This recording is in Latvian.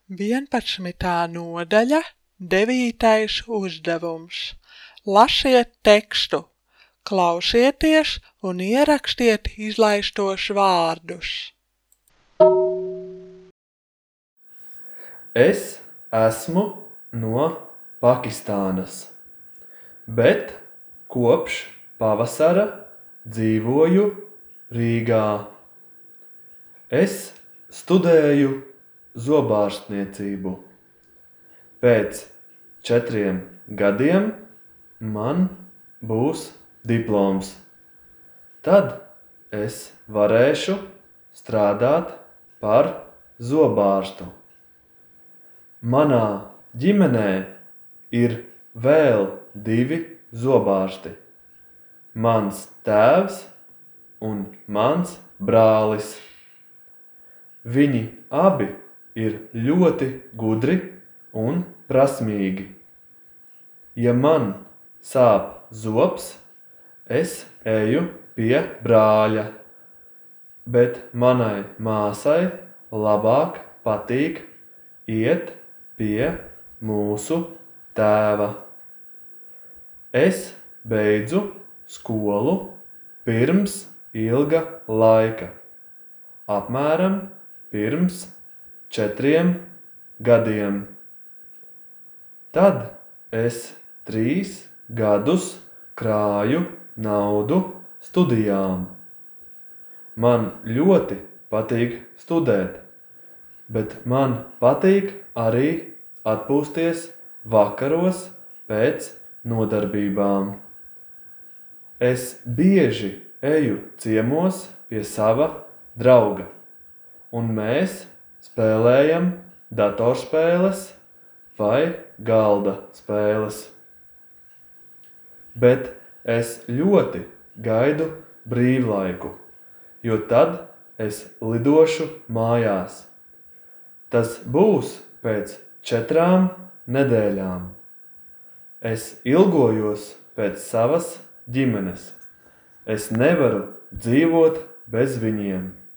11. nodaļa, 9. uzdevums. Lasiet tekstu, klausieties un ierakstiet izlaistos vārdus. Es esmu no Pakistānas, bet kopš pavasara dzīvoju Rīgā. Es studēju zobārstniecību. Pēc 4 gadiem man būs diploms. Tad es varēšu strādāt par zobārstu. Manā ģimenē ir vēl 2 zobārsti. Mans tēvs un mans brālis. Viņi abi ir ļoti gudri un prasmīgi. Ja man sāp zobs, es eju pie brāļa, bet manai māsai labāk patīk iet pie mūsu tēva. Es beidzu skolu pirms ilga laika, apmēram pirms 4 gadiem. Tad es 3 gadus krāju naudu studijām. Man ļoti patīk studēt, bet man patīk arī atpūsties vakaros pēc nodarbībām. Es bieži eju ciemos pie sava drauga, un mēs spēlējam datorspēles vai galda spēles. Bet es ļoti gaidu brīvlaiku, jo tad es lidošu mājās. Tas būs pēc 4 nedēļām. Es ilgojos pēc savas ģimenes. Es nevaru dzīvot bez viņiem.